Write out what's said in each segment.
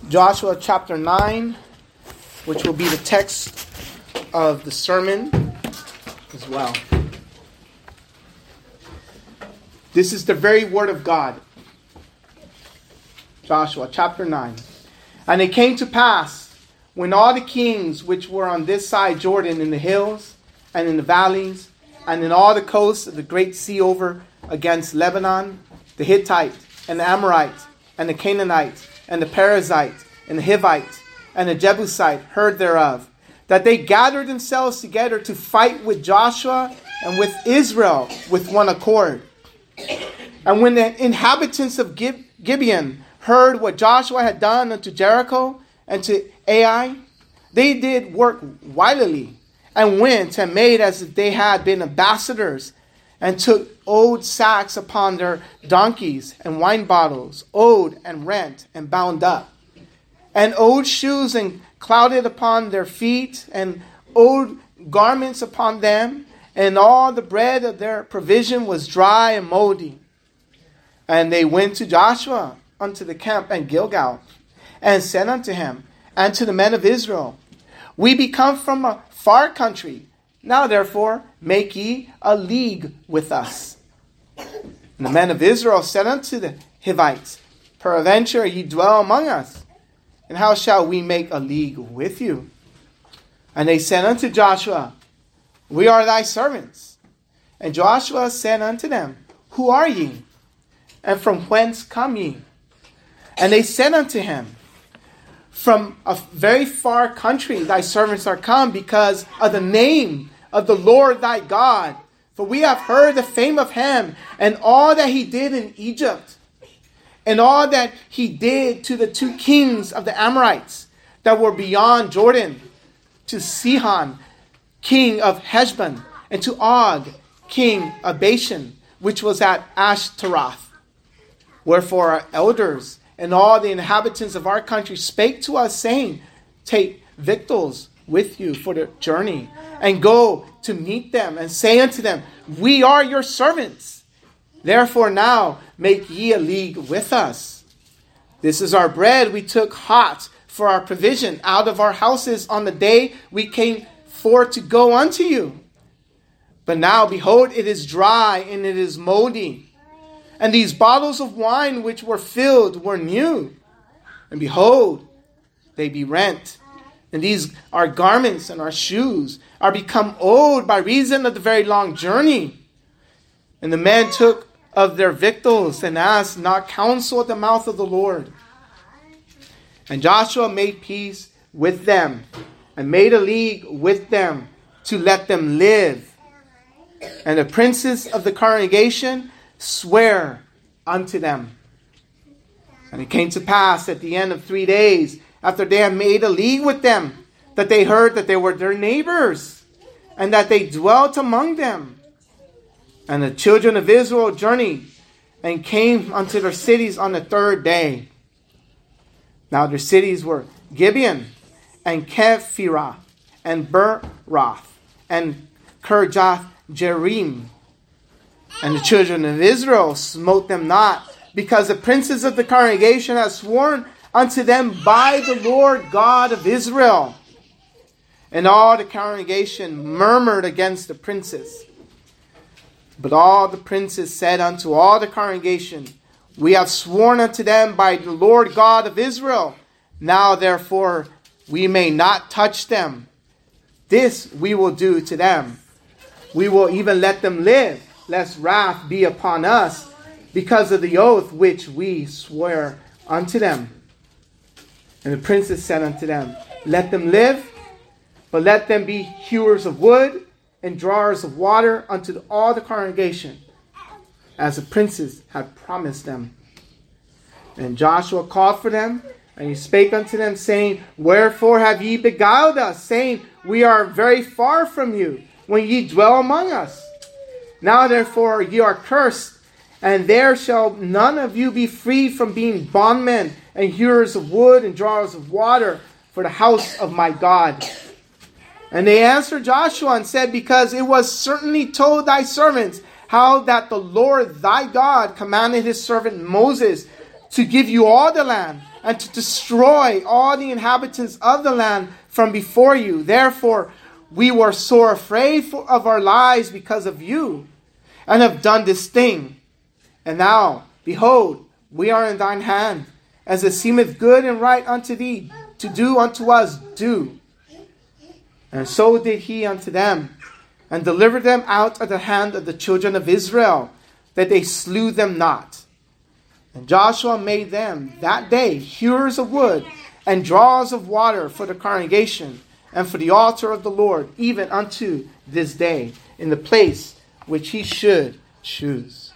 Joshua chapter 9, which will be the text of the sermon as well. This is the very word of God. Joshua chapter 9. And it came to pass, when all the kings which were on this side Jordan, in the hills and in the valleys, and in all the coasts of the great sea over against Lebanon, the Hittite, and the Amorite, and the Canaanite, and the Perizzite, and the Hivite, and the Jebusite heard thereof, that they gathered themselves together to fight with Joshua and with Israel with one accord. And when the inhabitants of Gibeon heard what Joshua had done unto Jericho and to Ai, they did work wilily, and went and made as if they had been ambassadors, and took old sacks upon their donkeys, and wine bottles, owed and rent, and bound up, and old shoes and clouded upon their feet, and old garments upon them, and all the bread of their provision was dry and moldy. And they went to Joshua unto the camp at Gilgal, and said unto him, and to the men of Israel, We be come from a far country. Now therefore make ye a league with us. And the men of Israel said unto the Hivites, Peradventure ye dwell among us, and how shall we make a league with you? And they said unto Joshua, We are thy servants. And Joshua said unto them, Who are ye? And from whence come ye? And they said unto him, From a very far country thy servants are come, because of the name of the Lord thy God. For we have heard the fame of him, and all that he did in Egypt, and all that he did to the two kings of the Amorites that were beyond Jordan, to Sihon, king of Heshbon, and to Og, king of Bashan, which was at Ashtaroth. Wherefore our elders and all the inhabitants of our country spake to us, saying, Take victuals with you for the journey, and go to meet them, and say unto them, We are your servants. Therefore now make ye a league with us. This is our bread we took hot for our provision out of our houses on the day we came forth to go unto you. But now, behold, it is dry, and it is moldy. And these bottles of wine which were filled were new. And behold, they be rent. And these our garments and our shoes are become old by reason of the very long journey. And the men took of their victuals, and asked not counsel at the mouth of the Lord. And Joshua made peace with them, and made a league with them, to let them live. And the princes of the congregation swear unto them. And it came to pass at the end of 3 days, after they had made a league with them, that they heard that they were their neighbors, and that they dwelt among them. And the children of Israel journeyed, and came unto their cities on the 3rd day. Now their cities were Gibeon, and Kephirah, and Beeroth, and Kirjath Jearim. And the children of Israel smote them not, because the princes of the congregation had sworn unto them by the Lord God of Israel. And all the congregation murmured against the princes. But all the princes said unto all the congregation, We have sworn unto them by the Lord God of Israel. Now therefore we may not touch them. This we will do to them. We will even let them live, lest wrath be upon us, because of the oath which we swear unto them. And the princes said unto them, Let them live, but let them be hewers of wood, and drawers of water unto all the congregation, as the princes had promised them. And Joshua called for them, and he spake unto them, saying, Wherefore have ye beguiled us, saying, We are very far from you, when ye dwell among us? Now therefore ye are cursed, and there shall none of you be free from being bondmen, and hewers of wood, and drawers of water, for the house of my God. And they answered Joshua and said, Because it was certainly told thy servants how that the Lord thy God commanded his servant Moses to give you all the land, and to destroy all the inhabitants of the land from before you. Therefore, we were sore afraid of our lives because of you, and have done this thing. And now, behold, we are in thine hand, as it seemeth good and right unto thee, to do unto us, do. And so did he unto them, and delivered them out of the hand of the children of Israel, that they slew them not. And Joshua made them that day hewers of wood, and drawers of water for the congregation, and for the altar of the Lord, even unto this day, in the place which he should choose.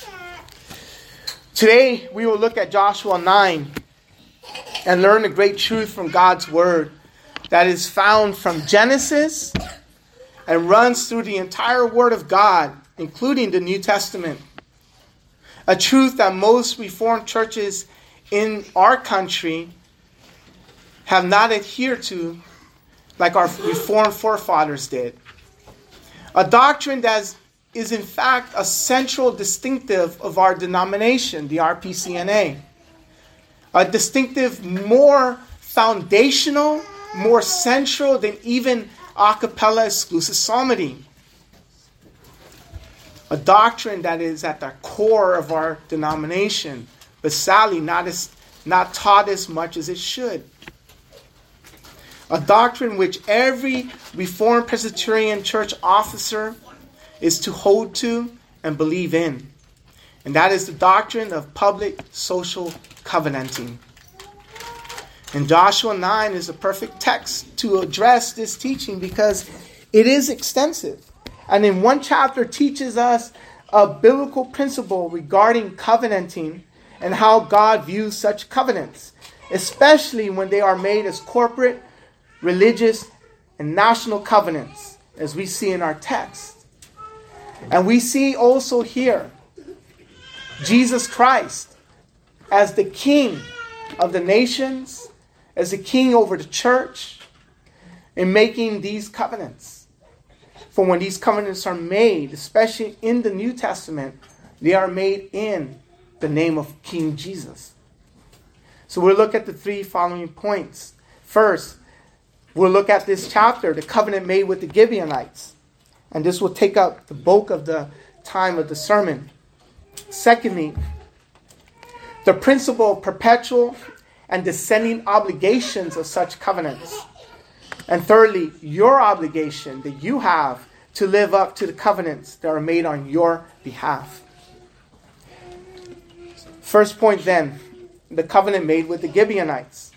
Today, we will look at Joshua 9 and learn a great truth from God's Word that is found from Genesis and runs through the entire Word of God, including the New Testament. A truth that most Reformed churches in our country have not adhered to like our Reformed forefathers did. A doctrine that is in fact a central distinctive of our denomination, the RPCNA. A distinctive more foundational, more central than even a cappella exclusive psalmody. A doctrine that is at the core of our denomination, but sadly not taught as much as it should. A doctrine which every Reformed Presbyterian church officer is to hold to and believe in. And that is the doctrine of public social covenanting. And Joshua 9 is a perfect text to address this teaching because it is extensive. And in one chapter teaches us a biblical principle regarding covenanting and how God views such covenants, especially when they are made as corporate, religious, and national covenants, as we see in our text. And we see also here Jesus Christ as the King of the nations, as the King over the church, in making these covenants. For when these covenants are made, especially in the New Testament, they are made in the name of King Jesus. So we'll look at the three following points. First, we'll look at this chapter, the covenant made with the Gibeonites. And this will take up the bulk of the time of the sermon. Secondly, the principle of perpetual and descending obligations of such covenants. And thirdly, your obligation that you have to live up to the covenants that are made on your behalf. First point then, the covenant made with the Gibeonites.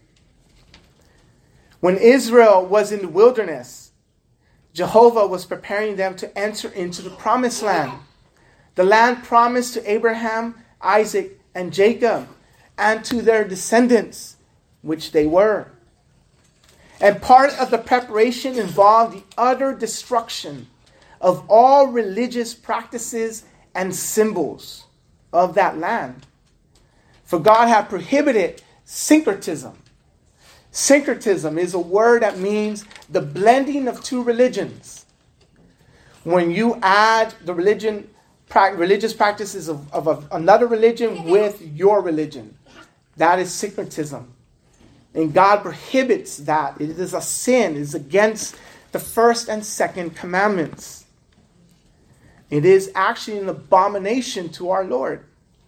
When Israel was in the wilderness, Jehovah was preparing them to enter into the promised land. The land promised to Abraham, Isaac, and Jacob, and to their descendants, which they were. And part of the preparation involved the utter destruction of all religious practices and symbols of that land. For God had prohibited syncretism. Syncretism is a word that means the blending of two religions. When you add the religious practices of another religion with your religion, that is syncretism. And God prohibits that. It is a sin. It is against the first and second commandments. It is actually an abomination to our Lord.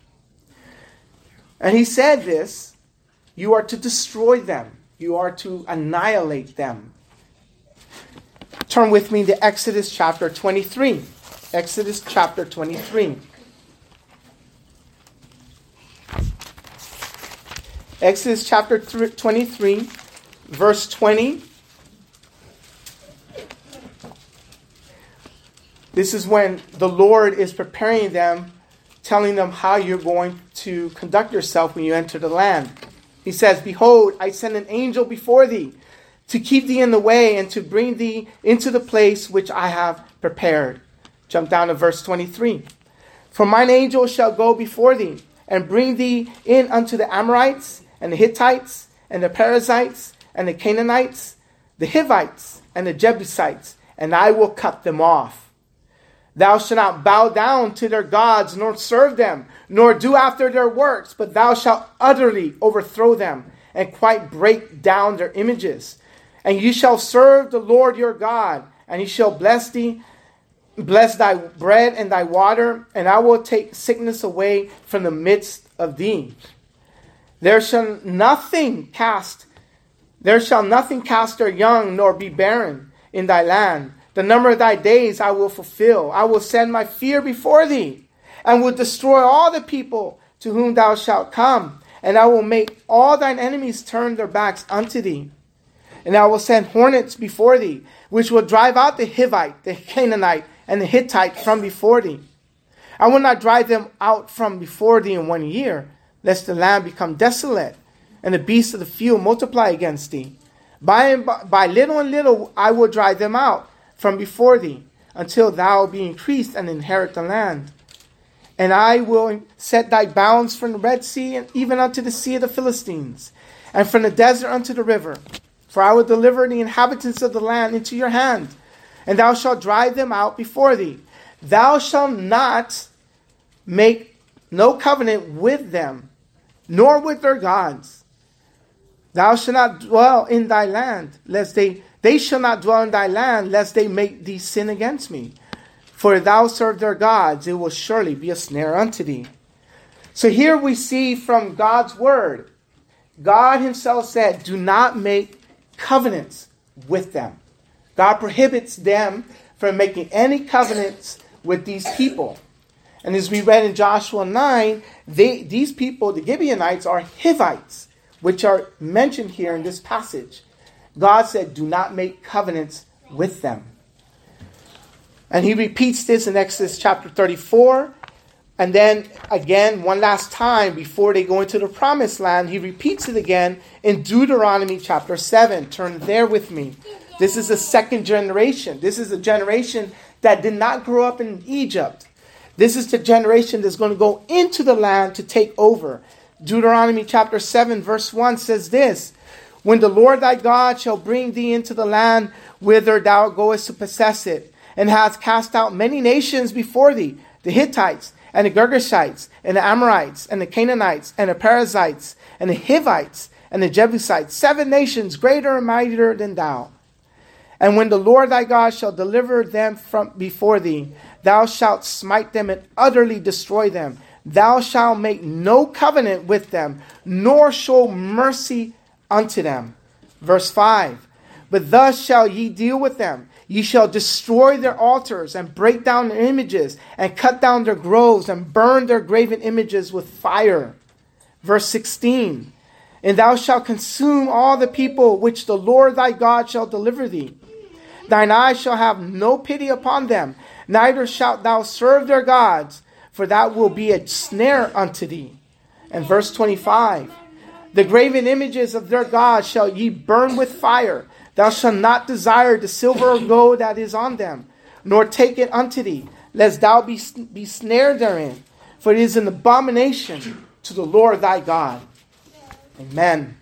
And he said this, you are to destroy them. You are to annihilate them. Turn with me to Exodus chapter 23. Exodus chapter 23. Exodus chapter 23, verse 20. This is when the Lord is preparing them, telling them how you're going to conduct yourself when you enter the land. He says, behold, I send an angel before thee to keep thee in the way and to bring thee into the place which I have prepared. Jump down to verse 23. For mine angel shall go before thee and bring thee in unto the Amorites and the Hittites and the Perizzites and the Canaanites, the Hivites and the Jebusites, and I will cut them off. Thou shalt not bow down to their gods, nor serve them, nor do after their works, but thou shalt utterly overthrow them, and quite break down their images. And you shall serve the Lord your God, and he shall bless thee, bless thy bread and thy water, and I will take sickness away from the midst of thee. There shall nothing cast their young, nor be barren in thy land. The number of thy days I will fulfill. I will send my fear before thee, and will destroy all the people to whom thou shalt come. And I will make all thine enemies turn their backs unto thee. And I will send hornets before thee, which will drive out the Hivite, the Canaanite, and the Hittite from before thee. I will not drive them out from before thee in 1 year, lest the land become desolate, and the beasts of the field multiply against thee. By little and little I will drive them out from before thee, until thou be increased and inherit the land. And I will set thy bounds from the Red Sea, and even unto the sea of the Philistines, and from the desert unto the river. For I will deliver the inhabitants of the land into your hand, and thou shalt drive them out before thee. Thou shalt not make no covenant with them, nor with their gods. Thou shalt not dwell in thy land, lest they shall not dwell in thy land, lest they make thee sin against me. For if thou serve their gods, it will surely be a snare unto thee. So here we see from God's word, God himself said, do not make covenants with them. God prohibits them from making any covenants with these people. And as we read in Joshua 9, these people, the Gibeonites, are Hivites, which are mentioned here in this passage. God said, do not make covenants with them. And he repeats this in Exodus chapter 34. And then again, one last time before they go into the promised land, he repeats it again in Deuteronomy chapter 7. Turn there with me. This is the second generation. This is a generation that did not grow up in Egypt. This is the generation that's going to go into the land to take over. Deuteronomy chapter 7 verse 1 says this: when the Lord thy God shall bring thee into the land whither thou goest to possess it, and hast cast out many nations before thee, the Hittites, and the Girgashites, and the Amorites, and the Canaanites, and the Perizzites, and the Hivites, and the Jebusites, 7 nations greater and mightier than thou. And when the Lord thy God shall deliver them from before thee, thou shalt smite them and utterly destroy them. Thou shalt make no covenant with them, nor show mercy unto them. Verse 5. But thus shall ye deal with them. Ye shall destroy their altars, and break down their images, and cut down their groves, and burn their graven images with fire. Verse 16. And thou shalt consume all the people which the Lord thy God shall deliver thee. Thine eyes shall have no pity upon them, neither shalt thou serve their gods, for that will be a snare unto thee. And verse 25. The graven images of their gods shall ye burn with fire. Thou shalt not desire the silver or gold that is on them, nor take it unto thee, lest thou be snared therein. For it is an abomination to the Lord thy God. Amen.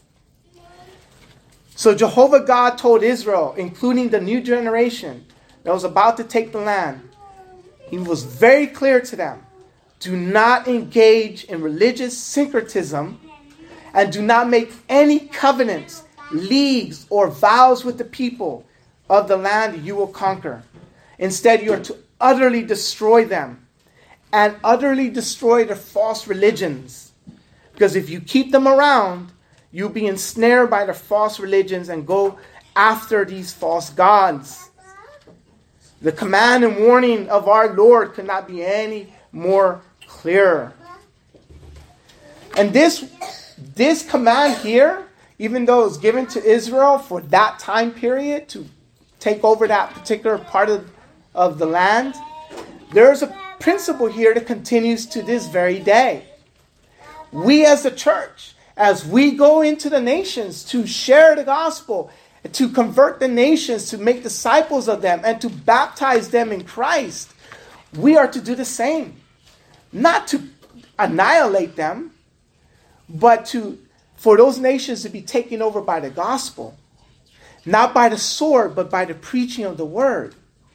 So Jehovah God told Israel, including the new generation that was about to take the land, he was very clear to them: do not engage in religious syncretism, and do not make any covenants, leagues, or vows with the people of the land you will conquer. Instead, you are to utterly destroy them and utterly destroy their false religions. Because if you keep them around, you'll be ensnared by their false religions and go after these false gods. The command and warning of our Lord could not be any more clearer. And this command here, even though it was given to Israel for that time period to take over that particular part of the land, there's a principle here that continues to this very day. We as a church, as we go into the nations to share the gospel, to convert the nations, to make disciples of them, and to baptize them in Christ, we are to do the same. Not to annihilate them, but for those nations to be taken over by the gospel. Not by the sword, but by the preaching of the word.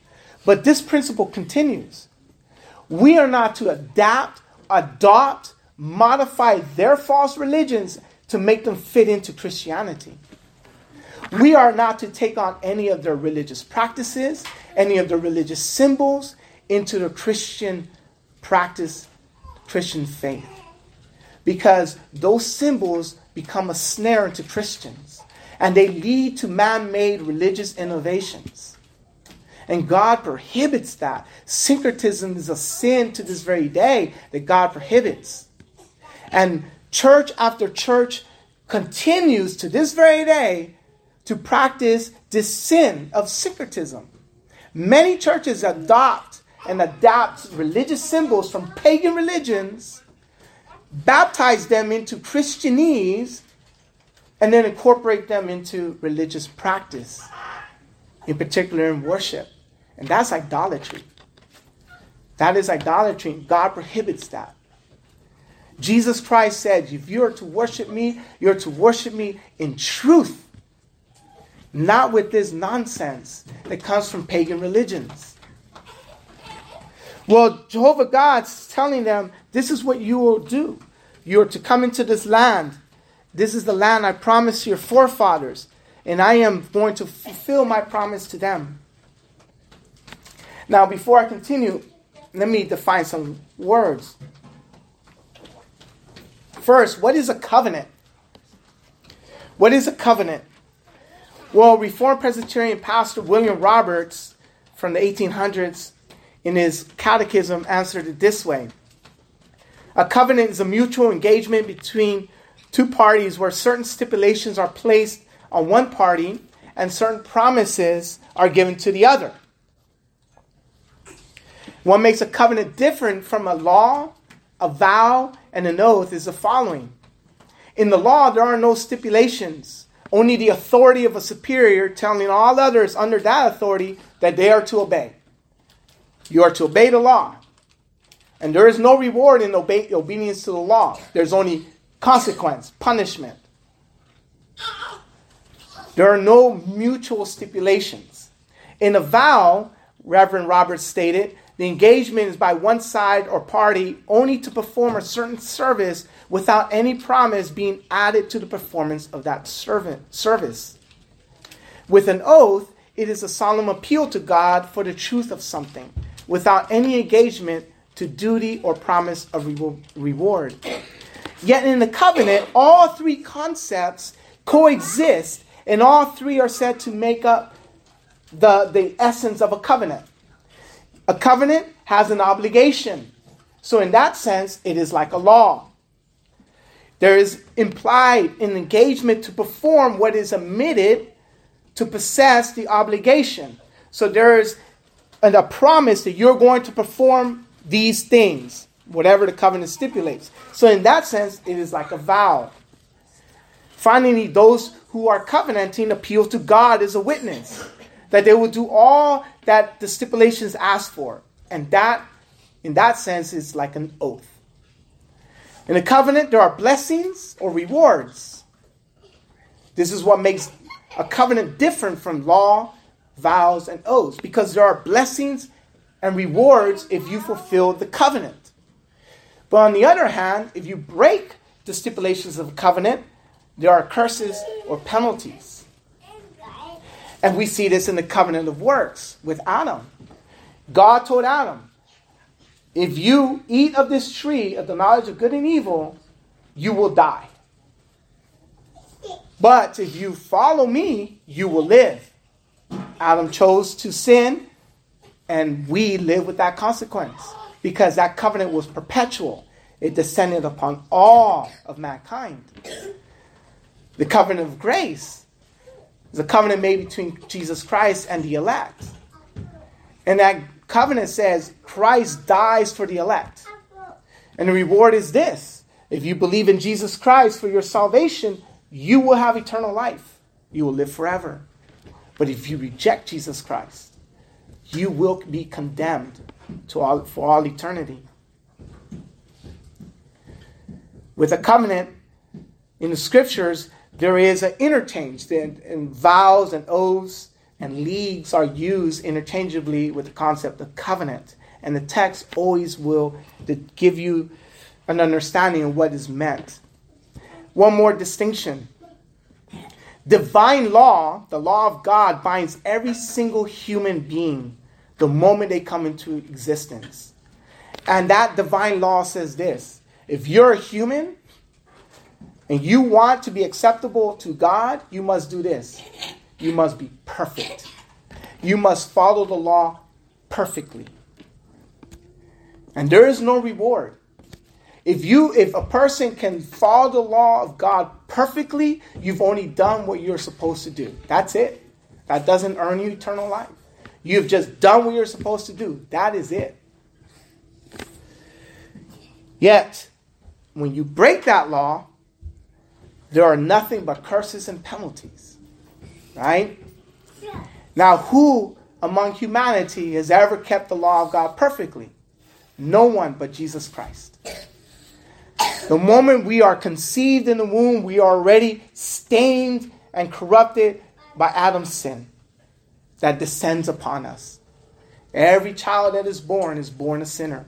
But this principle continues. We are not to adopt, modify their false religions to make them fit into Christianity. We are not to take on any of their religious practices, any of their religious symbols into the Christian practice, Christian faith. Because those symbols become a snare to Christians. And they lead to man-made religious innovations. And God prohibits that. Syncretism is a sin to this very day that God prohibits. And church after church continues to this very day to practice this sin of syncretism. Many churches adopt and adapt religious symbols from pagan religions, baptize them into Christianese, and then incorporate them into religious practice, in particular in worship. And that's idolatry. That is idolatry. God prohibits that. Jesus Christ said, if you are to worship me, you're to worship me in truth. Not with this nonsense that comes from pagan religions. Well, Jehovah God's telling them, this is what you will do. You are to come into this land. This is the land I promised your forefathers. And I am going to fulfill my promise to them. Now, before I continue, let me define some words. First, what is a covenant? What is a covenant? Well, Reformed Presbyterian pastor William Roberts from the 1800s in his catechism answered it this way. A covenant is a mutual engagement between two parties where certain stipulations are placed on one party and certain promises are given to the other. What makes a covenant different from a law, a vow, and an oath is the following. In the law, there are no stipulations. Only the authority of a superior telling all others under that authority that they are to obey. You are to obey the law. And there is no reward in obedience to the law. There's only consequence, punishment. There are no mutual stipulations. In a vow, Reverend Roberts stated, the engagement is by one side or party only to perform a certain service without any promise being added to the performance of that service. With an oath, it is a solemn appeal to God for the truth of something, without any engagement to duty or promise of reward. Yet in the covenant, all three concepts coexist, and all three are said to make up the essence of a covenant. A covenant has an obligation. So in that sense, it is like a law. There is implied an engagement to perform what is omitted to possess the obligation. So there is a promise that you're going to perform these things, whatever the covenant stipulates. So in that sense, it is like a vow. Finally, those who are covenanting appeal to God as a witness, that they will do all that the stipulations ask for. And that, in that sense, is like an oath. In a covenant, there are blessings or rewards. This is what makes a covenant different from law, vows, and oaths, because there are blessings and rewards if you fulfill the covenant. But on the other hand, if you break the stipulations of a covenant, there are curses or penalties. And we see this in the covenant of works with Adam. God told Adam, if you eat of this tree of the knowledge of good and evil, you will die. But if you follow me, you will live. Adam chose to sin, and we live with that consequence. Because that covenant was perpetual. It descended upon all of mankind. The covenant of grace is a covenant made between Jesus Christ and the elect. And that covenant says Christ dies for the elect. And the reward is this. If you believe in Jesus Christ for your salvation, you will have eternal life. You will live forever. But if you reject Jesus Christ, you will be condemned for all eternity. With a covenant, in the scriptures, there is an interchange in vows and oaths. and leagues are used interchangeably with the concept of covenant. And the text always will give you an understanding of what is meant. One more distinction. Divine law, the law of God, binds every single human being the moment they come into existence. And that divine law says this: if you're a human and you want to be acceptable to God, you must do this. You must be perfect. You must follow the law perfectly. And there is no reward. If a person can follow the law of God perfectly, you've only done what you're supposed to do. That's it. That doesn't earn you eternal life. You've just done what you're supposed to do. That is it. Yet, when you break that law, there are nothing but curses and penalties. Right? Now, who among humanity has ever kept the law of God perfectly? No one but Jesus Christ. The moment we are conceived in the womb, we are already stained and corrupted by Adam's sin that descends upon us. Every child that is born a sinner.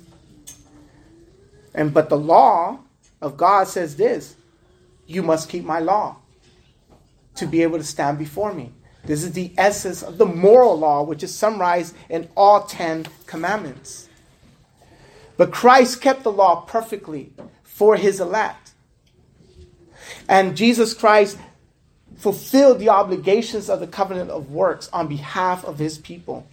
But the law of God says this: you must keep my law to be able to stand before me. This is the essence of the moral law, which is summarized in all 10 commandments. But Christ kept the law perfectly for his elect. And Jesus Christ fulfilled the obligations of the covenant of works on behalf of his people.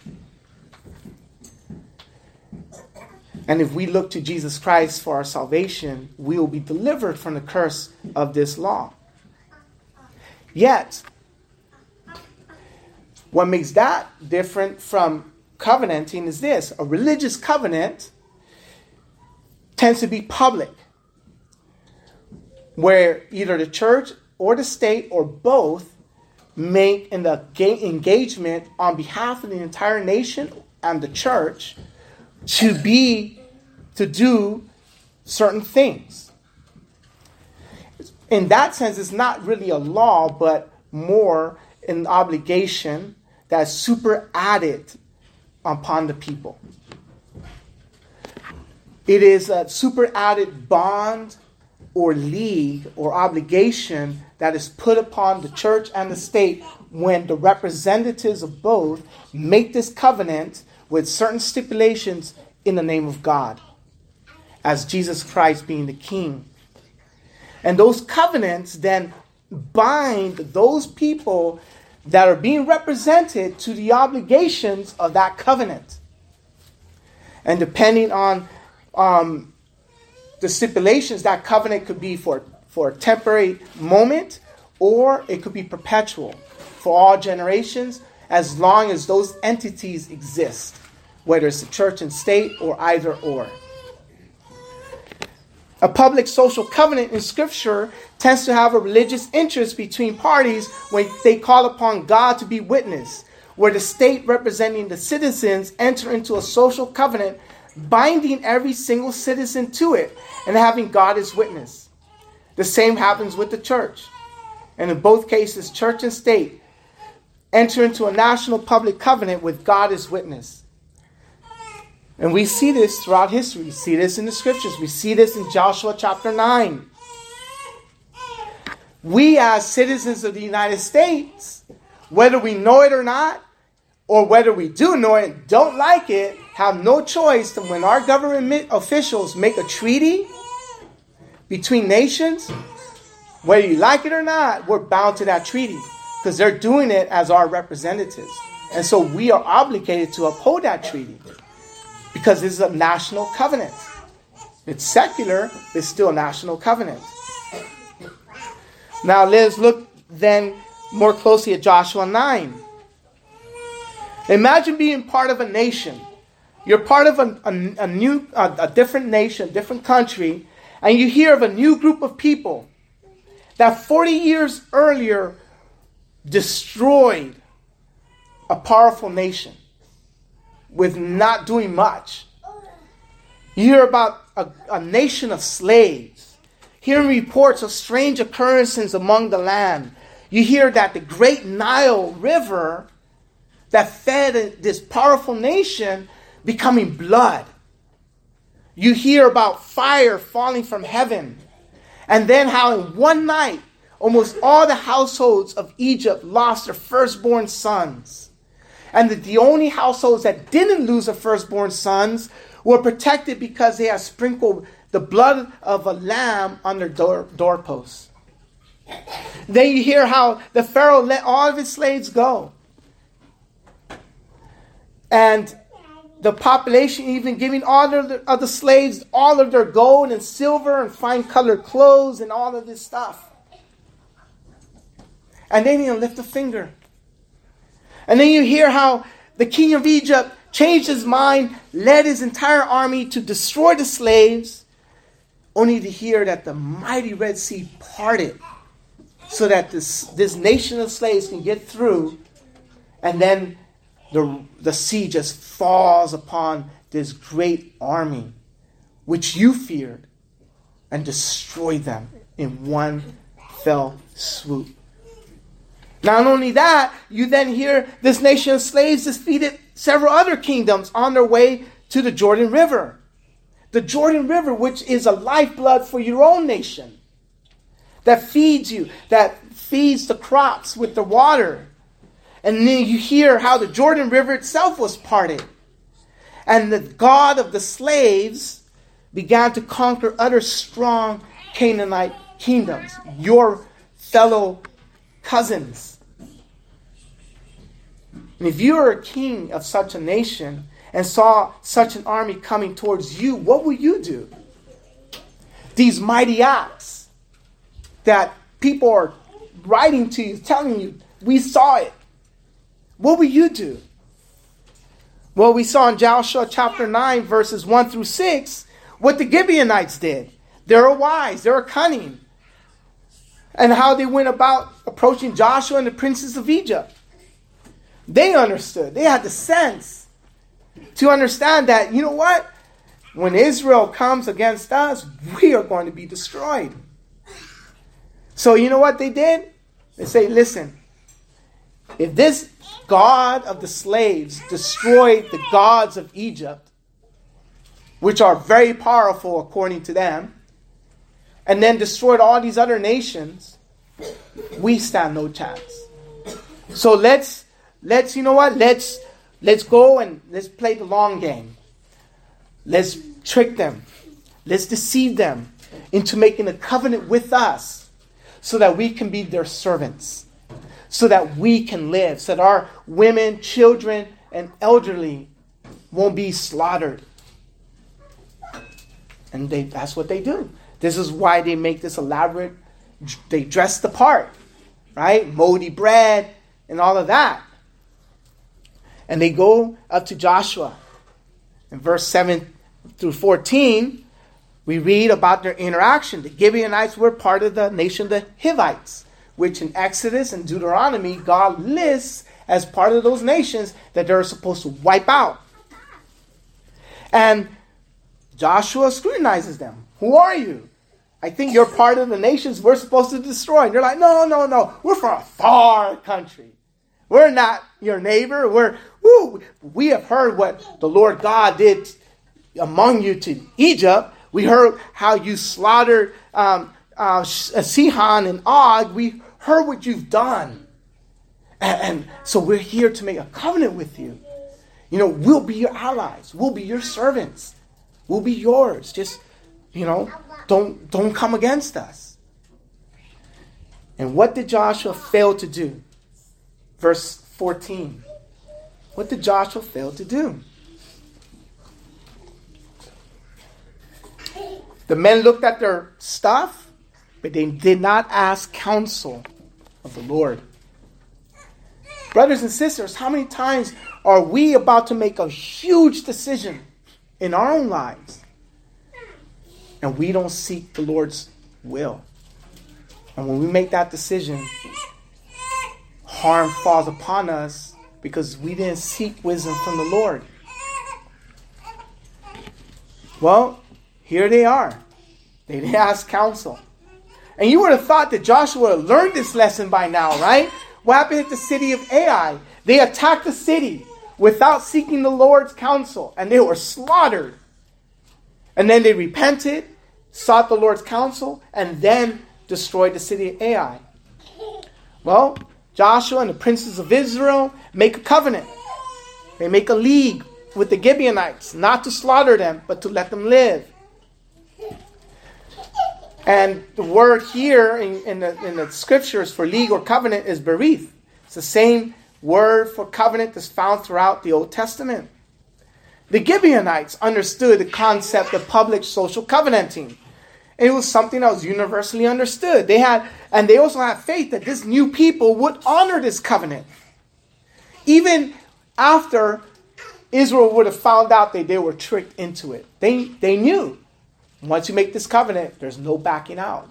And if we look to Jesus Christ for our salvation, we will be delivered from the curse of this law. Yet, what makes that different from covenanting is this: a religious covenant tends to be public, where either the church or the state or both make an engagement on behalf of the entire nation and the church to do certain things. In that sense, it's not really a law, but more an obligation that's super added upon the people. It is a super added bond or league or obligation that is put upon the church and the state when the representatives of both make this covenant with certain stipulations in the name of God, as Jesus Christ being the King. And those covenants then bind those people that are being represented to the obligations of that covenant. And depending on the stipulations, that covenant could be for a temporary moment, or it could be perpetual for all generations, as long as those entities exist, whether it's the church and state or either or. A public social covenant in Scripture tends to have a religious interest between parties when they call upon God to be witness, where the state representing the citizens enter into a social covenant binding every single citizen to it and having God as witness. The same happens with the church. And in both cases, church and state enter into a national public covenant with God as witness. And we see this throughout history. We see this in the Scriptures. We see this in Joshua chapter 9. We as citizens of the United States, whether we know it or not, or whether we do know it and don't like it, have no choice that when our government officials make a treaty between nations, whether you like it or not, we're bound to that treaty because they're doing it as our representatives. And so we are obligated to uphold that treaty because this is a national covenant. It's secular, but it's still a national covenant. Now let's look then more closely at Joshua 9. Imagine being part of a nation. You're part of a different nation, different country, and you hear of a new group of people that 40 years earlier destroyed a powerful nation with not doing much. You hear about a nation of slaves, hearing reports of strange occurrences among the land. You hear that the great Nile River that fed this powerful nation becoming blood. You hear about fire falling from heaven. And then how in one night, almost all the households of Egypt lost their firstborn sons. And the only households that didn't lose their firstborn sons were protected because they had sprinkled the blood of a lamb on their doorposts. Then you hear how the Pharaoh let all of his slaves go. And the population even giving all of the slaves all of their gold and silver and fine colored clothes and all of this stuff. And they didn't even lift a finger. And then you hear how the king of Egypt changed his mind, led his entire army to destroy the slaves, only to hear that the mighty Red Sea parted so that this nation of slaves can get through, and then the sea just falls upon this great army, which you feared, and destroyed them in one fell swoop. Not only that, you then hear this nation of slaves defeated several other kingdoms on their way to the Jordan River. The Jordan River, which is a lifeblood for your own nation, that feeds you, that feeds the crops with the water. And then you hear how the Jordan River itself was parted. And the God of the slaves began to conquer other strong Canaanite kingdoms, your fellow cousins. And if you were a king of such a nation and saw such an army coming towards you, what would you do? These mighty acts that people are writing to you, telling you, we saw it. What would you do? Well, we saw in Joshua chapter 9, verses 1 through 6, what the Gibeonites did. They were wise, they were cunning. And how they went about approaching Joshua and the princes of Egypt. They understood. They had the sense to understand that, you know what? When Israel comes against us, we are going to be destroyed. So you know what they did? They say, listen, if this God of the slaves destroyed the gods of Egypt, which are very powerful according to them, and then destroyed all these other nations, we stand no chance. So let's you know what? Let's go and let's play the long game. Let's trick them. Let's deceive them into making a covenant with us so that we can be their servants. So that we can live. So that our women, children, and elderly won't be slaughtered. And that's what they do. This is why they make this elaborate, they dress the part. Right? Moldy bread and all of that. And they go up to Joshua. In verse 7 through 14, we read about their interaction. The Gibeonites were part of the nation of the Hivites, which in Exodus and Deuteronomy, God lists as part of those nations that they're supposed to wipe out. And Joshua scrutinizes them. Who are you? I think you're part of the nations we're supposed to destroy. And they're like, no. We're from a far country. We're not your neighbor. We have heard what the Lord God did among you to Egypt. We heard how you slaughtered Sihon and Og. We heard what you've done. And so we're here to make a covenant with you. You know, we'll be your allies. We'll be your servants. We'll be yours. Just, don't come against us. And what did Joshua fail to do? Verse 14. What did Joshua fail to do? The men looked at their stuff, but they did not ask counsel of the Lord. Brothers and sisters, how many times are we about to make a huge decision in our own lives and we don't seek the Lord's will? And when we make that decision, harm falls upon us because we didn't seek wisdom from the Lord. Well, here they are. They didn't ask counsel. And you would have thought that Joshua would have learned this lesson by now, right? What happened at the city of Ai? They attacked the city without seeking the Lord's counsel, and they were slaughtered. And then they repented, sought the Lord's counsel, and then destroyed the city of Ai. Well, Joshua and the princes of Israel make a covenant. They make a league with the Gibeonites, not to slaughter them, but to let them live. And the word here in the scriptures for league or covenant is berith. It's the same word for covenant that's found throughout the Old Testament. The Gibeonites understood the concept of public social covenanting. It was something that was universally understood. They also had faith that this new people would honor this covenant. Even after Israel would have found out that they were tricked into it. They knew. Once you make this covenant, there's no backing out.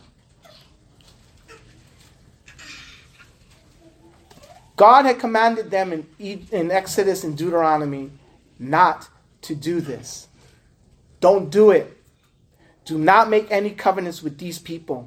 God had commanded them in Exodus and Deuteronomy not to do this. Don't do it. Do not make any covenants with these people.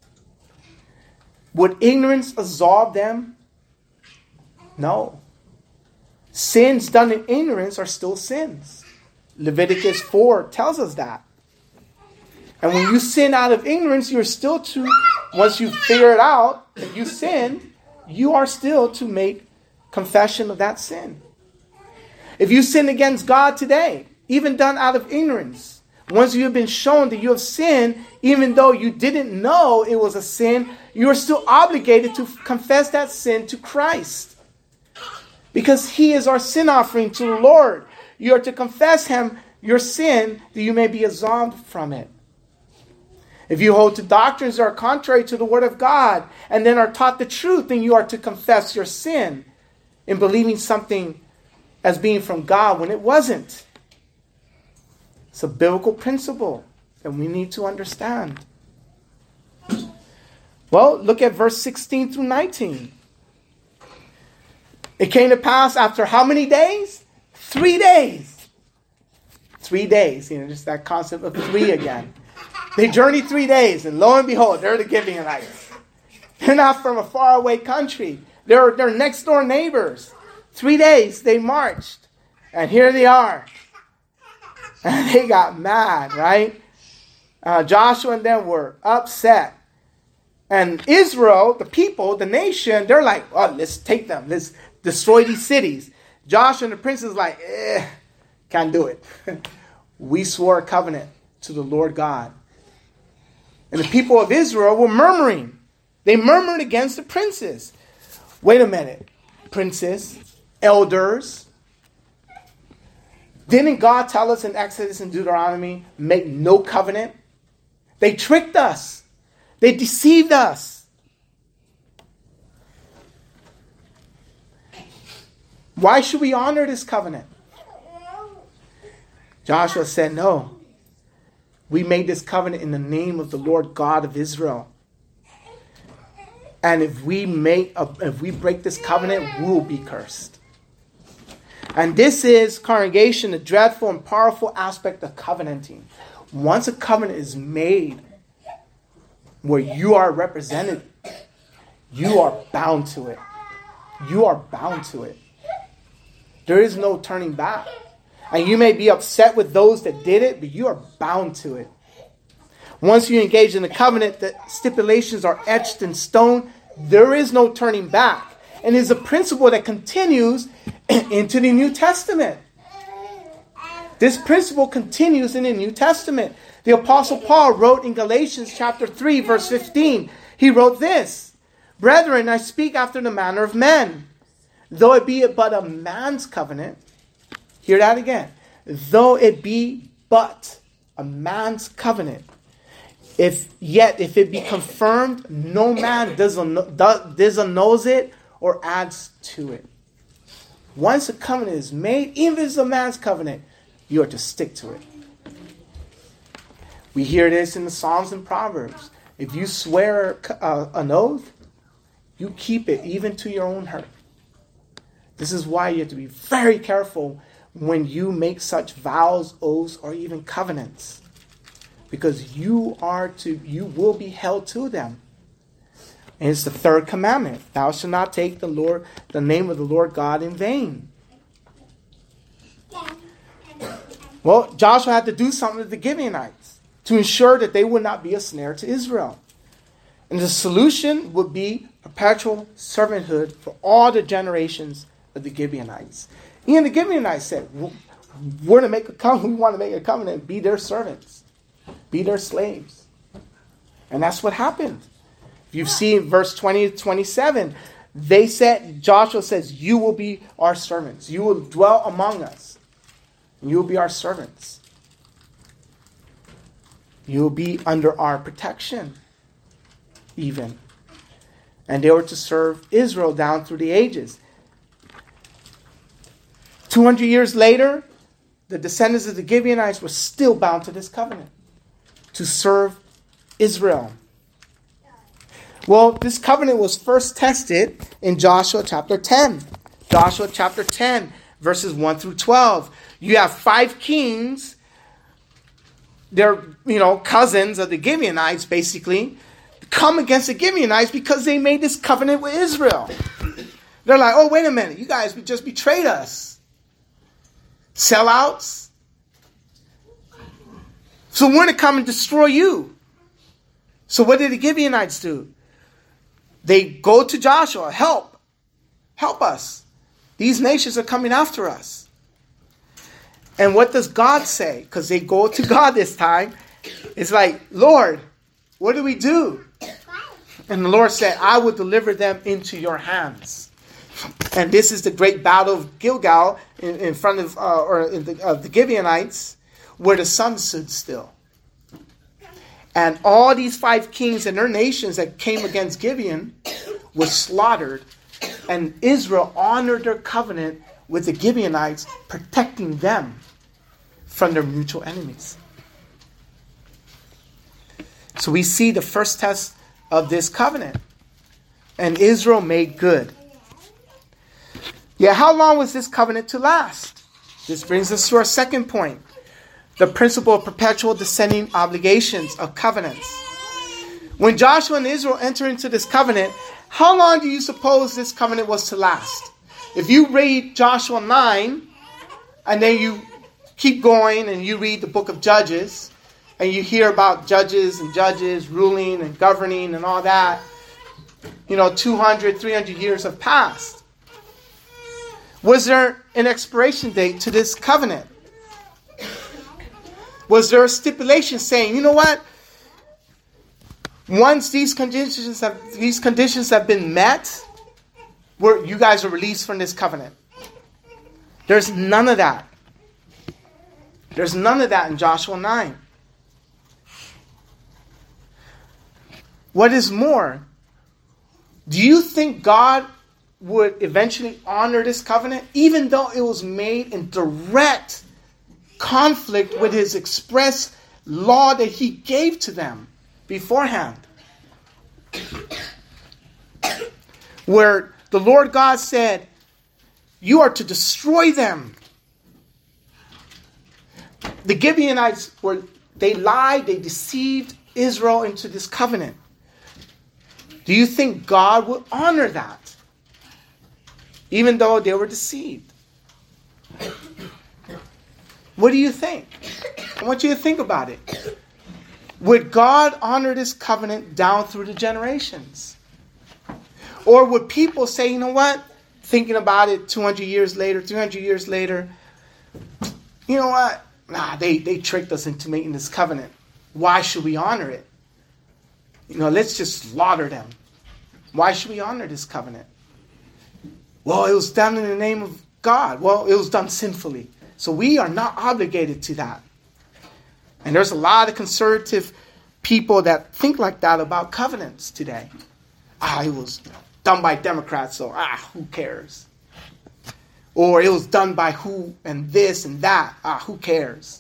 Would ignorance absolve them? No. Sins done in ignorance are still sins. Leviticus 4 tells us that. And when you sin out of ignorance, you're still to, once you figure it out that you sinned, you are still to make confession of that sin. If you sin against God today, even done out of ignorance, once you have been shown that you have sinned, even though you didn't know it was a sin, you are still obligated to confess that sin to Christ. Because He is our sin offering to the Lord. You are to confess Him, your sin, that you may be absolved from it. If you hold to doctrines that are contrary to the Word of God and then are taught the truth, then you are to confess your sin in believing something as being from God when it wasn't. It's a biblical principle that we need to understand. Well, look at verse 16 through 19. It came to pass after how many days? 3 days. 3 days. Just that concept of 3 again. They journeyed 3 days, and lo and behold, they're the Gibeonites. They're not from a faraway country. They're next door neighbors. 3 days they marched, and here they are. And they got mad, right? Joshua and them were upset. And Israel, the people, the nation, they're like, oh, let's take them. Let's destroy these cities. Joshua and the princes like, can't do it. We swore a covenant to the Lord God. And the people of Israel were murmuring. They murmured against the princes. Wait a minute. Princes, elders. Didn't God tell us in Exodus and Deuteronomy, make no covenant? They tricked us. They deceived us. Why should we honor this covenant? Joshua said, no. We made this covenant in the name of the Lord God of Israel. And if we break this covenant, we will be cursed. And this is, congregation, a dreadful and powerful aspect of covenanting. Once a covenant is made where you are represented, you are bound to it. You are bound to it. There is no turning back. And you may be upset with those that did it, but you are bound to it. Once you engage in the covenant, the stipulations are etched in stone. There is no turning back. And it's a principle that continues into the New Testament. This principle continues in the New Testament. The Apostle Paul wrote in Galatians chapter 3, verse 15. He wrote this, Brethren, I speak after the manner of men. Though it be but a man's covenant. Hear that again. Though it be but a man's covenant. If it be confirmed, no man disannuls it or adds to it. Once a covenant is made, even if it's a man's covenant, you are to stick to it. We hear this in the Psalms and Proverbs. If you swear an oath, you keep it even to your own hurt. This is why you have to be very careful when you make such vows, oaths, or even covenants. Because you will be held to them. And it's the third commandment. Thou shalt not take the name of the Lord God in vain. Well, Joshua had to do something to the Gibeonites to ensure that they would not be a snare to Israel. And the solution would be perpetual servanthood for all the generations of the Gibeonites. Even the Gibeonites said, we're to make a covenant. We want to make a covenant and be their servants, be their slaves. And that's what happened. You see in verse 20 to 27, Joshua says, you will be our servants. You will dwell among us. And you will be our servants. You will be under our protection, even. And they were to serve Israel down through the ages. 200 years later, the descendants of the Gibeonites were still bound to this covenant, to serve Israel. Well, this covenant was first tested in Joshua chapter 10. Joshua chapter 10, verses 1 through 12. You have 5 kings. They're, cousins of the Gibeonites, basically, come against the Gibeonites because they made this covenant with Israel. They're like, oh, wait a minute. You guys just betrayed us. Sellouts. So we're going to come and destroy you. So what did the Gibeonites do? They go to Joshua, help us. These nations are coming after us. And what does God say? Because they go to God this time. It's like, Lord, what do we do? And the Lord said, I will deliver them into your hands. And this is the great battle of Gilgal in front of the Gibeonites, where the sun stood still. And all these 5 kings and their nations that came against Gibeon were slaughtered. And Israel honored their covenant with the Gibeonites, protecting them from their mutual enemies. So we see the first test of this covenant. And Israel made good. Yeah, how long was this covenant to last? This brings us to our second point. The principle of perpetual descending obligations of covenants. When Joshua and Israel enter into this covenant, how long do you suppose this covenant was to last? If you read Joshua 9, and then you keep going and you read the book of Judges, and you hear about judges ruling and governing and all that, 200, 300 years have passed. Was there an expiration date to this covenant? Was there a stipulation saying, you know what? Once these conditions have been met, you guys are released from this covenant. There's none of that. There's none of that in Joshua 9. What is more, do you think God would eventually honor this covenant, even though it was made in direct conflict with his express law that he gave to them beforehand? Where the Lord God said, you are to destroy them. The Gibeonites they lied, they deceived Israel into this covenant. Do you think God would honor that? Even though they were deceived. What do you think? I want you to think about it. Would God honor this covenant down through the generations? Or would people say, you know what? Thinking about it 200 years later, 300 years later, you know what? They tricked us into making this covenant. Why should we honor it? Let's just slaughter them. Why should we honor this covenant? Well, it was done in the name of God. Well, it was done sinfully. So we are not obligated to that. And there's a lot of conservative people that think like that about covenants today. It was done by Democrats, so who cares? Or it was done by who and this and that. Who cares?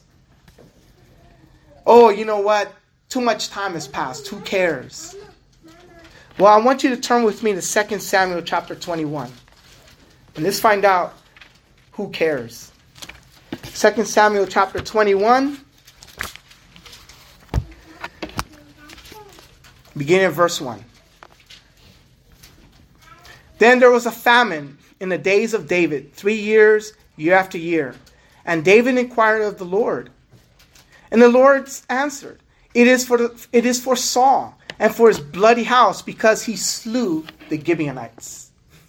Oh, you know what? Too much time has passed. Who cares? Well, I want you to turn with me to 2 Samuel chapter 21. And let's find out who cares. 2 Samuel chapter 21. Beginning at verse 1. Then there was a famine in the days of David, 3 years, year after year. And David inquired of the Lord. And the Lord answered, It is for Saul and for his bloody house, because he slew the Gibeonites.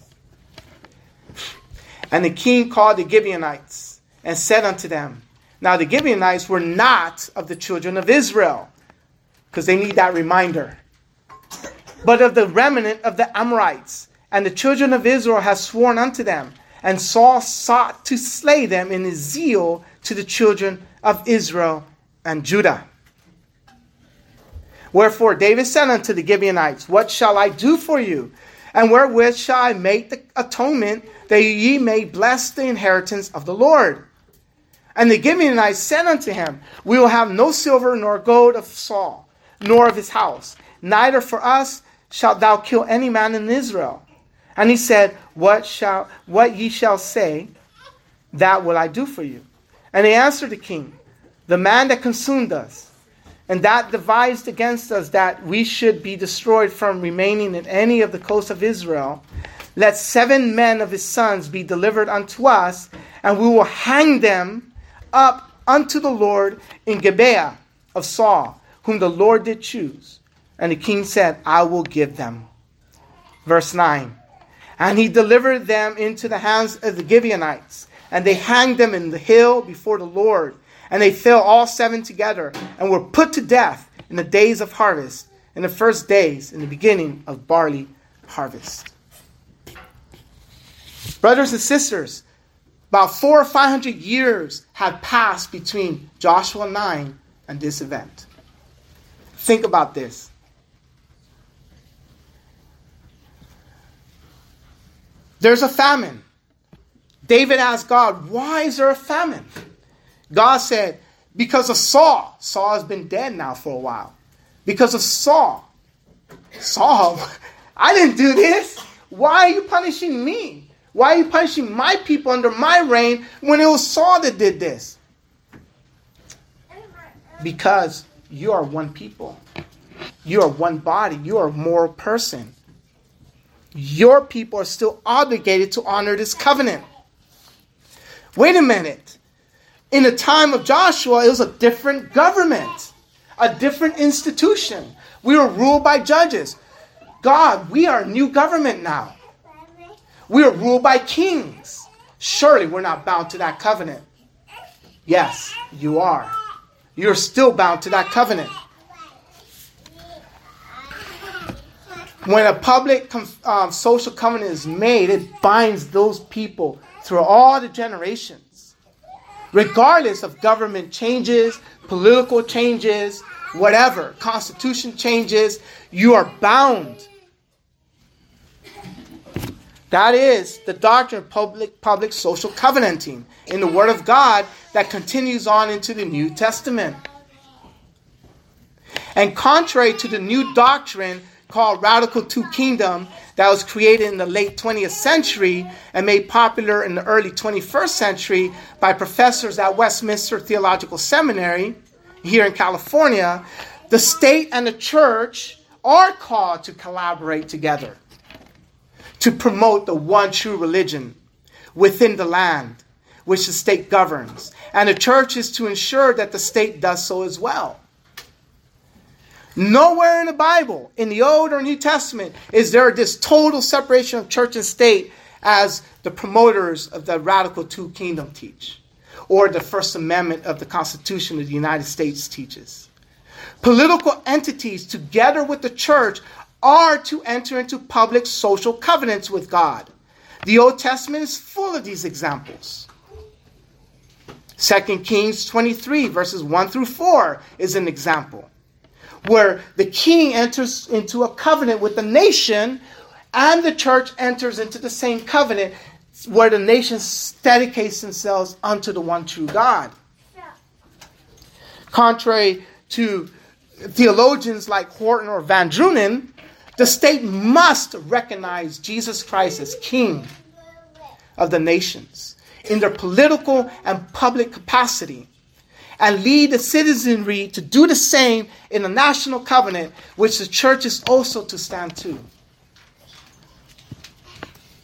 And the king called the Gibeonites and said unto them, Now the Gibeonites were not of the children of Israel, because they need that reminder, but of the remnant of the Amorites. And the children of Israel have sworn unto them. And Saul sought to slay them in his zeal to the children of Israel and Judah. Wherefore David said unto the Gibeonites, What shall I do for you? And wherewith shall I make the atonement, that ye may bless the inheritance of the Lord? And the Gibeonites said unto him, We will have no silver nor gold of Saul, nor of his house. Neither for us shalt thou kill any man in Israel. And he said, What ye shall say, that will I do for you. And he answered the king, The man that consumed us, and that devised against us that we should be destroyed from remaining in any of the coast of Israel, let 7 men of his sons be delivered unto us, and we will hang them up unto the Lord in Gibeah of Saul, whom the Lord did choose. And the king said, I will give them. Verse 9. And he delivered them into the hands of the Gibeonites, and they hanged them in the hill before the Lord. And they fell all 7 together, and were put to death in the days of harvest, in the first days, in the beginning of barley harvest. Brothers and sisters, about 400 or 500 years had passed between Joshua 9 and this event. Think about this. There's a famine. David asked God, why is there a famine? God said, because of Saul. Saul has been dead now for a while. Because of Saul. Saul, I didn't do this. Why are you punishing me? Why are you punishing my people under my reign when it was Saul that did this? Because you are one people. You are one body. You are a moral person. Your people are still obligated to honor this covenant. Wait a minute. In the time of Joshua, it was a different government, a different institution. We were ruled by judges. God, we are a new government now. We are ruled by kings. Surely we're not bound to that covenant. Yes, you are. You're still bound to that covenant. When a public social covenant is made, it binds those people through all the generations. Regardless of government changes, political changes, whatever, constitution changes, you are bound. That is the doctrine of public social covenanting in the Word of God that continues on into the New Testament. And contrary to the new doctrine called Radical Two Kingdom that was created in the late 20th century and made popular in the early 21st century by professors at Westminster Theological Seminary here in California, the state and the church are called to collaborate together to promote the one true religion within the land which the state governs. And the church is to ensure that the state does so as well. Nowhere in the Bible, in the Old or New Testament, is there this total separation of church and state as the promoters of the Radical Two Kingdom teach, or the First Amendment of the Constitution of the United States teaches. Political entities, together with the church, are to enter into public social covenants with God. The Old Testament is full of these examples. 2 Kings 23, verses 1 through 4 is an example, where the king enters into a covenant with the nation, and the church enters into the same covenant, where the nation dedicates themselves unto the one true God. Contrary to theologians like Horton or Van Drunen, the state must recognize Jesus Christ as King of the nations in their political and public capacity, and lead the citizenry to do the same in the national covenant, which the church is also to stand to.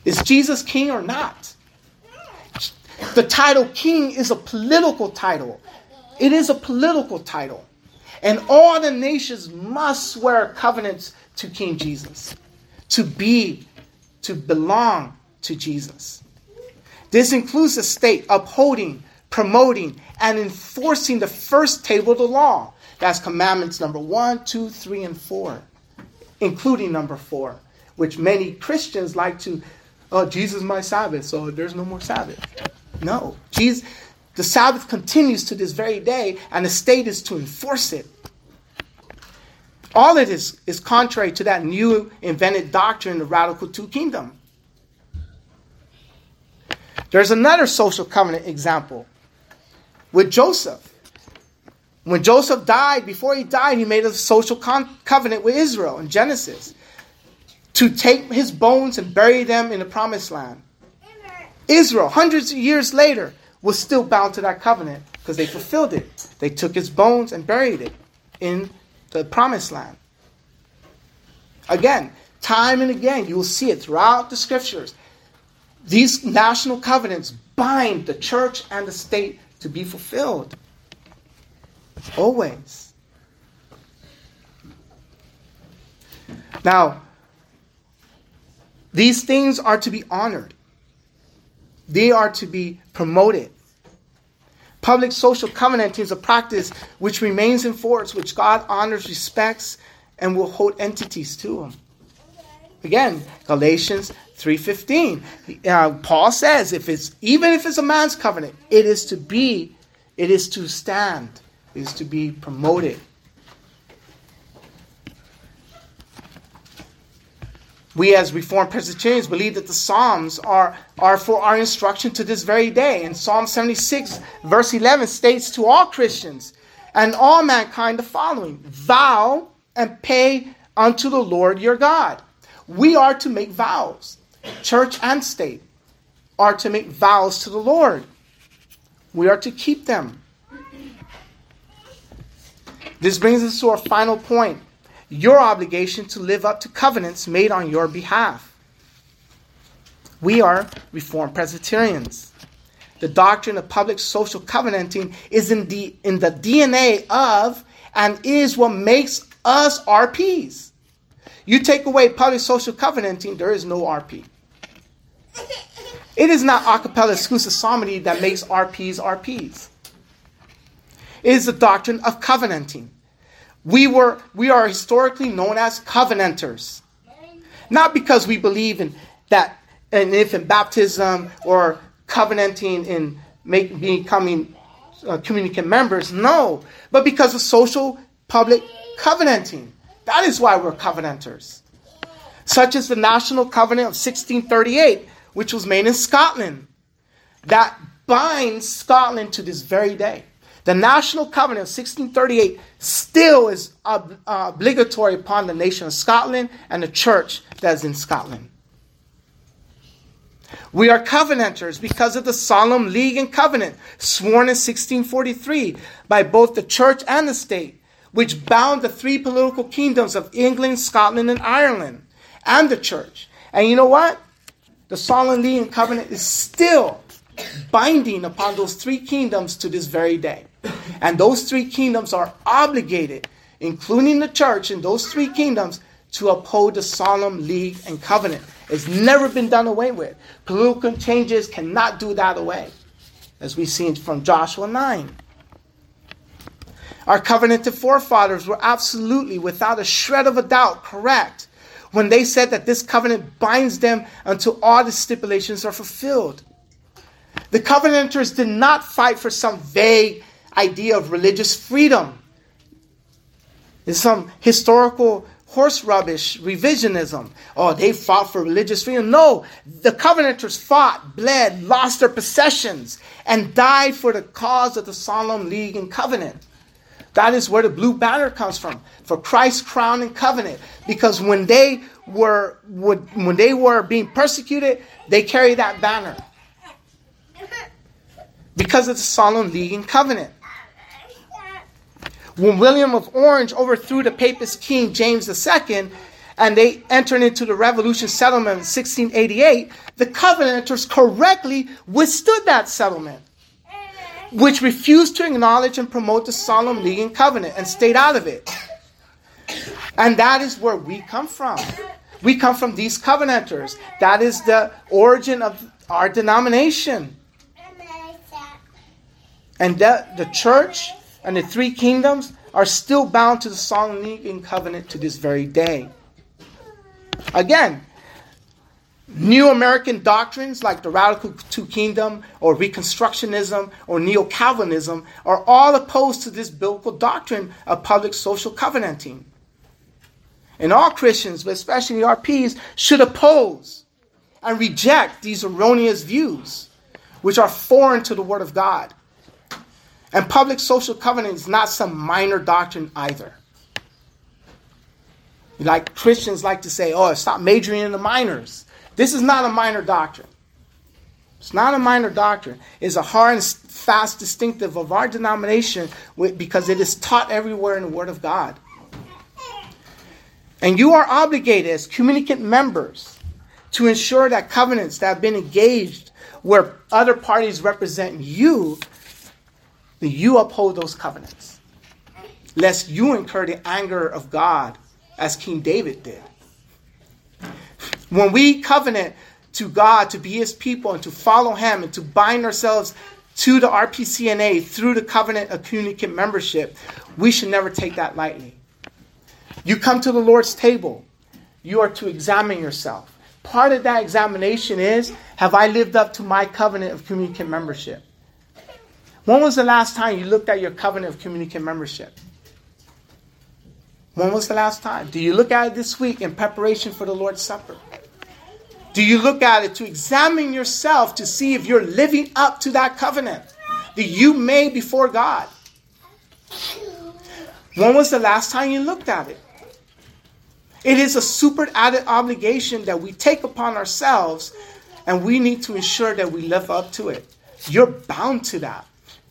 Is Jesus king or not? The title king is a political title. It is a political title. And all the nations must swear covenants to King Jesus. To belong to Jesus. This includes the state upholding, promoting, and enforcing the first table of the law. That's commandments number 1, 2, 3, and 4. Including number 4. Which many Christians like to, Jesus is my Sabbath, so there's no more Sabbath. No. The Sabbath continues to this very day, and the state is to enforce it. All it is contrary to that new invented doctrine, the radical two kingdom. There's another social covenant example with Joseph. When Joseph died, before he died, he made a social covenant with Israel in Genesis to take his bones and bury them in the promised land. Israel, hundreds of years later, was still bound to that covenant because they fulfilled it. They took his bones and buried it in the promised land. Again, time and again, you will see it throughout the scriptures. These national covenants bind the church and the state to be fulfilled. Always. Now, these things are to be honored. They are to be promoted. Public social covenanting is a practice which remains in force, which God honors, respects, and will hold entities to him. Again, Galatians 3:15. Paul says, even if it's a man's covenant, it is to stand, it is to be promoted. We as Reformed Presbyterians believe that the Psalms are for our instruction to this very day. And Psalm 76 verse 11 states to all Christians and all mankind the following: vow and pay unto the Lord your God. We are to make vows. Church and state are to make vows to the Lord. We are to keep them. This brings us to our final point. Your obligation to live up to covenants made on your behalf. We are Reformed Presbyterians. The doctrine of public social covenanting is in the DNA of and is what makes us RPs. You take away public social covenanting, there is no RP. It is not a cappella exclusive psalmody that makes RPs RPs. It is the doctrine of covenanting. We are historically known as covenanters. Not because we believe in that in infant baptism or covenanting in becoming communicant members. No, but because of social public covenanting. That is why we're covenanters. Such as the National Covenant of 1638, which was made in Scotland. That binds Scotland to this very day. The National Covenant of 1638 still is obligatory upon the nation of Scotland and the church that is in Scotland. We are covenanters because of the Solemn League and Covenant sworn in 1643 by both the church and the state, which bound the three political kingdoms of England, Scotland, and Ireland, and the church. And you know what? The Solemn League and Covenant is still binding upon those three kingdoms to this very day. And those three kingdoms are obligated, including the church in those three kingdoms, to uphold the Solemn League and Covenant. It's never been done away with. Political changes cannot do that away, as we see from Joshua 9. Our covenanted forefathers were absolutely, without a shred of a doubt, correct when they said that this covenant binds them until all the stipulations are fulfilled. The covenanters did not fight for some vague idea of religious freedom. It's some historical horse rubbish revisionism. Oh, they fought for religious freedom. No, the covenanters fought, bled, lost their possessions, and died for the cause of the Solemn League and Covenant. That is where the blue banner comes from, for Christ's crown and covenant. Because when they were being persecuted, they carried that banner. Because of the Solemn League and Covenant. When William of Orange overthrew the papist King James II and they entered into the Revolution settlement in 1688, the Covenanters correctly withstood that settlement, which refused to acknowledge and promote the Solemn League and Covenant and stayed out of it. And that is where we come from. We come from these Covenanters. That is the origin of our denomination. And the church and the three kingdoms are still bound to the Solemn League and Covenant to this very day. Again, New American doctrines like the Radical Two Kingdom or Reconstructionism or Neo-Calvinism are all opposed to this biblical doctrine of public social covenanting. And all Christians, but especially RPs, should oppose and reject these erroneous views, which are foreign to the Word of God. And public social covenant is not some minor doctrine either. Like Christians like to say, oh, stop majoring in the minors. This is not a minor doctrine. It's not a minor doctrine. It's a hard and fast distinctive of our denomination because it is taught everywhere in the Word of God. And you are obligated as communicant members to ensure that covenants that have been engaged where other parties represent you, that you uphold those covenants, lest you incur the anger of God as King David did. When we covenant to God to be His people and to follow Him and to bind ourselves to the RPCNA through the covenant of communicant membership, we should never take that lightly. You come to the Lord's table, you are to examine yourself. Part of that examination is, have I lived up to my covenant of communicant membership? When was the last time you looked at your covenant of communicant membership? When was the last time? Do you look at it this week in preparation for the Lord's Supper? Do you look at it to examine yourself to see if you're living up to that covenant that you made before God? When was the last time you looked at it? It is a super added obligation that we take upon ourselves, and we need to ensure that we live up to it. You're bound to that.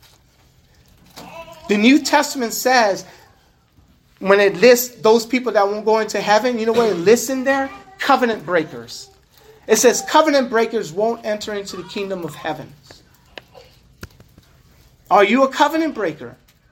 The New Testament says, when it lists those people that won't go into heaven, you know what it lists in there? Covenant breakers. It says covenant breakers won't enter into the kingdom of heaven. Are you a covenant breaker?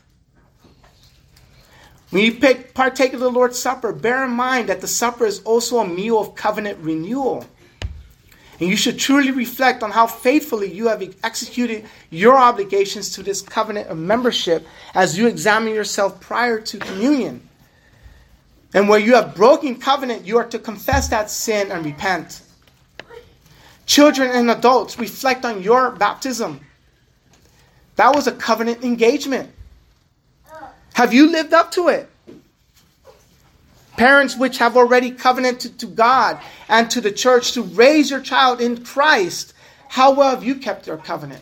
When you partake of the Lord's Supper, bear in mind that the supper is also a meal of covenant renewal. And you should truly reflect on how faithfully you have executed your obligations to this covenant of membership as you examine yourself prior to communion. And where you have broken covenant, you are to confess that sin and repent. Children and adults, reflect on your baptism. That was a covenant engagement. Have you lived up to it? Parents which have already covenanted to God and to the church to raise your child in Christ, how well have you kept your covenant?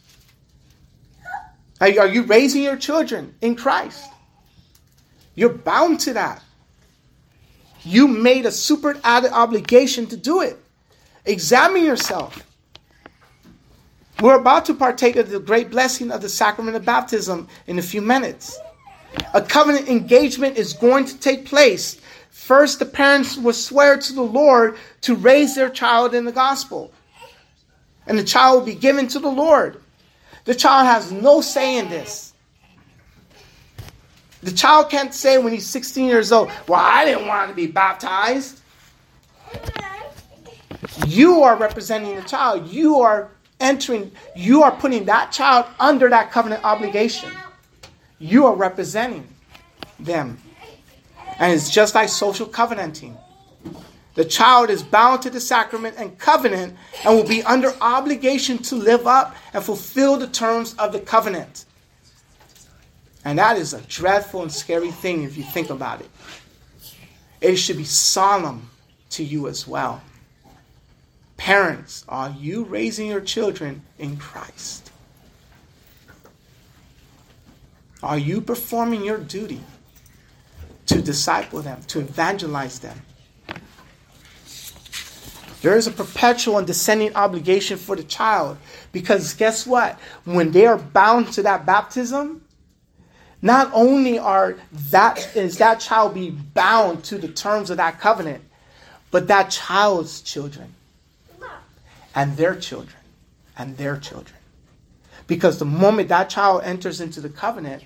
Are you raising your children in Christ? You're bound to that. You made a super added obligation to do it. Examine yourself. We're about to partake of the great blessing of the sacrament of baptism in a few minutes. A covenant engagement is going to take place. First, the parents will swear to the Lord to raise their child in the gospel. And the child will be given to the Lord. The child has no say in this. The child can't say when he's 16 years old, well, I didn't want to be baptized. You are representing the child. You are putting that child under that covenant obligation. You are representing them. And it's just like social covenanting. The child is bound to the sacrament and covenant and will be under obligation to live up and fulfill the terms of the covenant. And that is a dreadful and scary thing if you think about it. It should be solemn to you as well. Parents, are you raising your children in Christ? Are you performing your duty to disciple them, to evangelize them? There is a perpetual and descending obligation for the child, because guess what? When they are bound to that baptism, not only is that child be bound to the terms of that covenant, but that child's children and their children and their children. Because the moment that child enters into the covenant,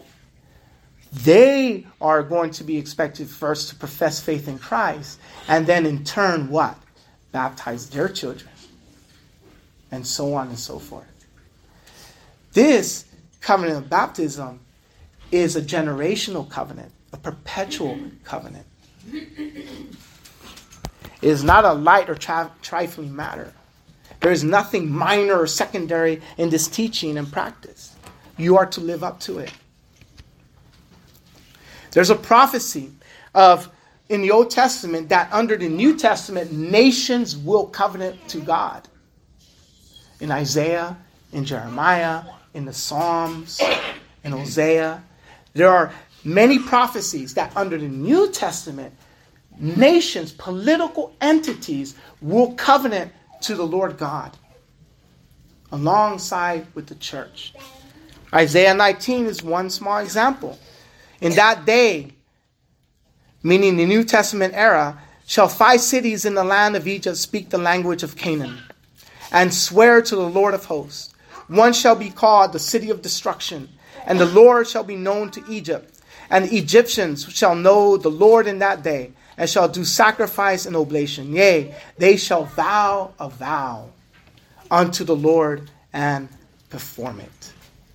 they are going to be expected first to profess faith in Christ, and then in turn, what? Baptize their children. And so on and so forth. This covenant of baptism is a generational covenant, a perpetual covenant. It is not a light or trifling matter. There is nothing minor or secondary in this teaching and practice. You are to live up to it. There's a prophecy in the Old Testament that under the New Testament, nations will covenant to God. In Isaiah, in Jeremiah, in the Psalms, in Hosea, there are many prophecies that under the New Testament, nations, political entities will covenant to the Lord God alongside with the church. Isaiah 19 is one small example. In that day, meaning the New Testament era, shall 5 cities in the land of Egypt speak the language of Canaan and swear to the Lord of hosts. One shall be called the city of destruction, and the Lord shall be known to Egypt. And the Egyptians shall know the Lord in that day, and shall do sacrifice and oblation. Yea, they shall vow a vow unto the Lord and perform it.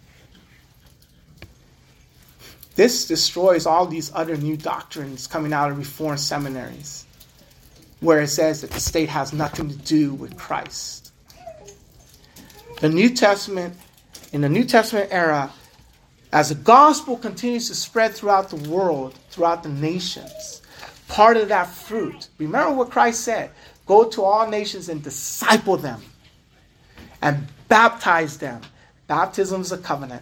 This destroys all these other new doctrines coming out of Reformed seminaries, where it says that the state has nothing to do with Christ. The New Testament, in the New Testament era, as the gospel continues to spread throughout the world, throughout the nations, part of that fruit, remember what Christ said, go to all nations and disciple them and baptize them. Baptism is a covenant.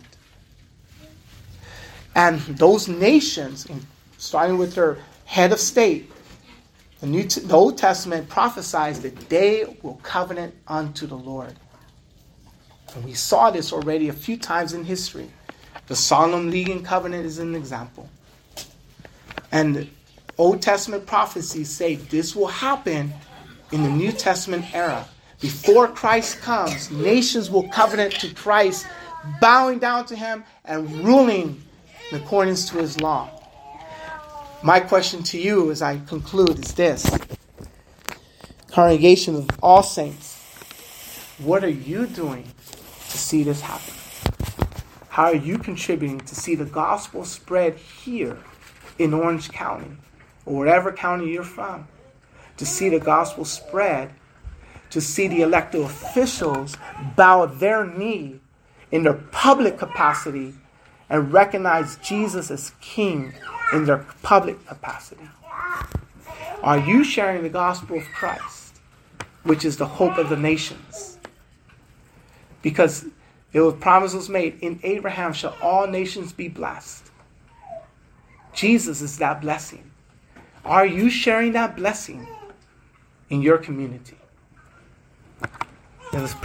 And those nations, starting with their head of state, the Old Testament prophesies that they will covenant unto the Lord. And we saw this already a few times in history. The Solemn League and Covenant is an example. And the Old Testament prophecies say this will happen in the New Testament era. Before Christ comes, nations will covenant to Christ, bowing down to him and ruling in accordance to his law. My question to you as I conclude is this. Congregation of all saints, what are you doing to see this happen? How are you contributing to see the gospel spread here in Orange County or wherever county you're from? To see the gospel spread, to see the elected officials bow their knee in their public capacity and recognize Jesus as King in their public capacity? Are you sharing the gospel of Christ, which is the hope of the nations? Because there was promises made, in Abraham shall all nations be blessed. Jesus is that blessing. Are you sharing that blessing in your community? Let us pray.